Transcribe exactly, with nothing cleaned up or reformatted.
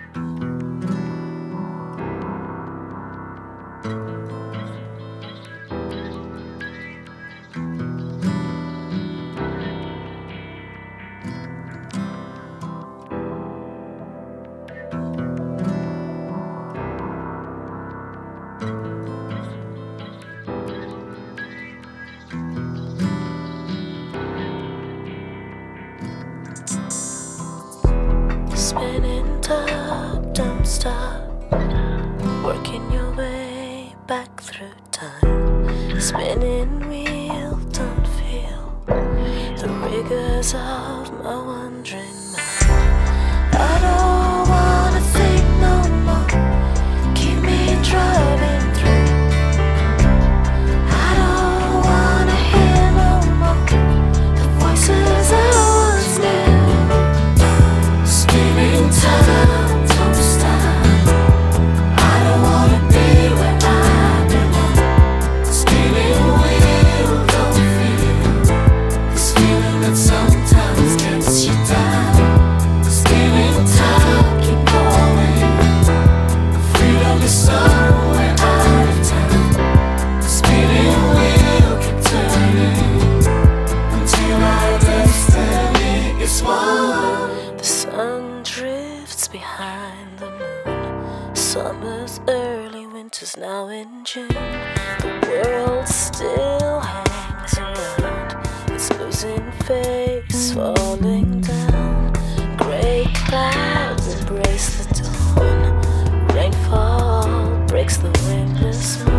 Spinning top, don't stop. Working your way back through time. Spinning wheel, don't feel the rigors of my wandering mind. I don't wanna think no more. Keep me driving through. I don't wanna hear no more the voices I once knew. Spinning time, don't stop. I don't wanna be where I belong. Spinning wheel, don't feel this feeling that sometimes gets you down. Spinning time, keep going. Freedom is somewhere out of town. Spinning wheel, keep turning until our destiny is one. The sun drifts behind the moon. Summer's early, winter's now in June. The world still hangs around. It's losing face, falling down. Gray clouds embrace the dawn. Rainfall breaks the wingless moon.